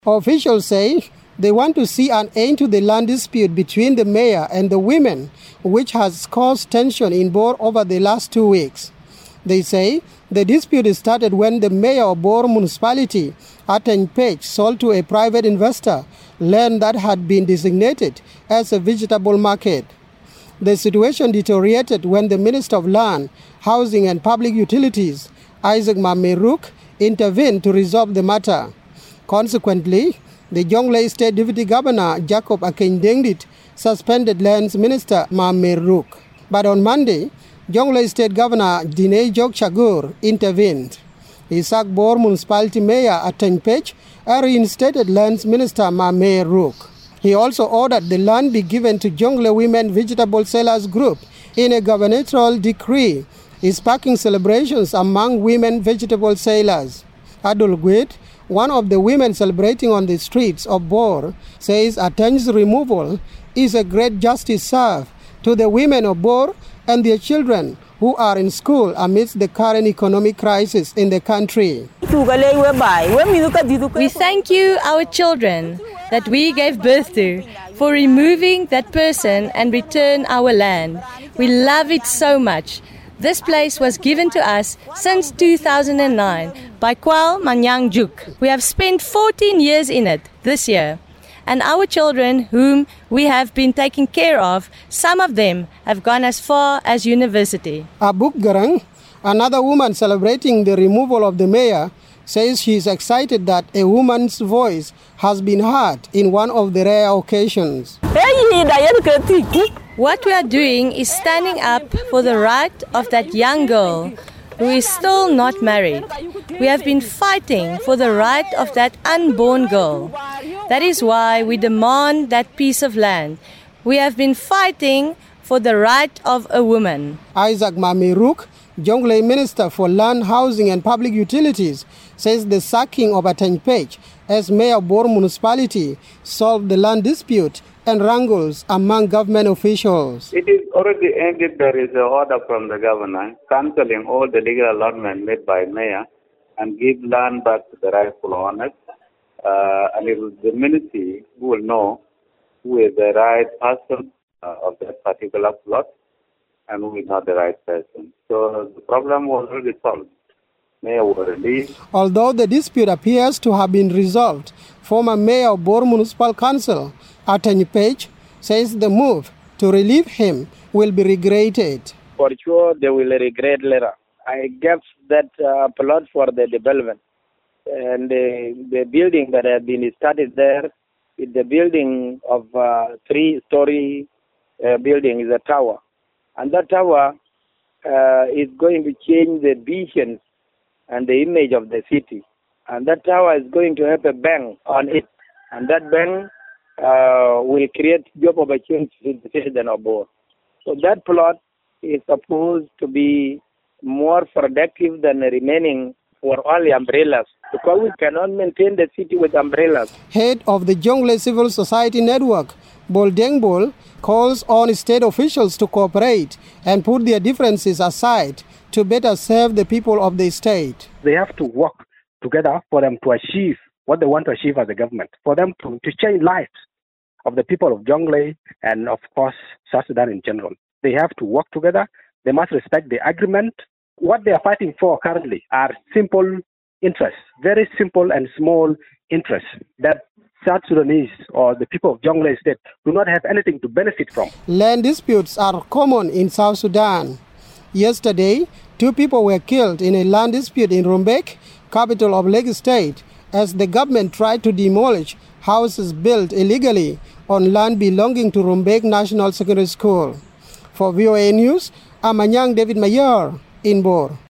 Officials say they want to see an end to the land dispute between the mayor and the women, which has caused tension in Bor over the last 2 weeks. They say the dispute started when the mayor of Bor municipality, Ateng Page, sold to a private investor land that had been designated as a vegetable market. The situation deteriorated when the Minister of Land, Housing and Public Utilities, Isaac Mameruk, intervened to resolve the matter. Consequently, the Jonglei State Deputy Governor, Jacob Akindengdit, suspended Lands Minister Mameruk. But on Monday, Jonglei State Governor Dinei Jok Chagur intervened. He sacked Bor Municipality Mayor Ateng Page and reinstated Lands Minister Mameruk. He also ordered the land be given to Jonglei Women Vegetable Sellers Group in a gubernatorial decree, sparking celebrations among women vegetable sellers. Adol Gwet, one of the women celebrating on the streets of Bor, says Ateng's removal is a great justice served to the women of Bor and their children who are in school amidst the current economic crisis in the country. We thank you, our children, that we gave birth to, for removing that person and return our land. We love it so much. This place was given to us since 2009 by Kwal Manyang Juk. We have spent 14 years in it this year. And our children, whom we have been taking care of, some of them have gone as far as university. Abuk Garang, another woman celebrating the removal of the mayor, says she is excited that a woman's voice has been heard in one of the rare occasions. What we are doing is standing up for the right of that young girl who is still not married. We have been fighting for the right of that unborn girl. That is why we demand that piece of land. We have been fighting for the right of a woman. Isaac Mameruk, Jonglei Minister for Land, Housing and Public Utilities, says the sacking of Ateng Page as Mayor of Bor Municipality solved the land dispute and wrangles among government officials. It is already ended. There is an order from the governor cancelling all the legal allotment made by mayor and give land back to the rightful owners. And it is the ministry who will know who is the right person of that particular plot and who is not the right person. So the problem was already solved. Mayor was released. Although the dispute appears to have been resolved, former Mayor of Bor Municipal Council, Ateng Page, says the move to relieve him will be regretted. For sure, they will regret later. I gave that plot for the development. And the building that has been started there is the building of 3-story building, is a tower. And that tower is going to change the vision and the image of the city. And that tower is going to have a bank on it. And that bank will create job opportunities in the citizen of Bor. So that plot is supposed to be more productive than remaining for only umbrellas, because we cannot maintain the city with umbrellas. Head of the Jonglei Civil Society Network, Bol Dengbol, calls on state officials to cooperate and put their differences aside to better serve the people of the state. They have to work together for them to achieve what they want to achieve as a government, for them to change lives of the people of Jonglei and, of course, South Sudan in general. They have to work together. They must respect the agreement. What they are fighting for currently are simple interests, very simple and small interests that South Sudanese or the people of Jonglei State do not have anything to benefit from. Land disputes are common in South Sudan. Yesterday, 2 people were killed in a land dispute in Rumbek, capital of Lake State, as the government tried to demolish houses built illegally on land belonging to Rumbek National Secondary School. For VOA News, I'm Anyang David Mayer in Bor.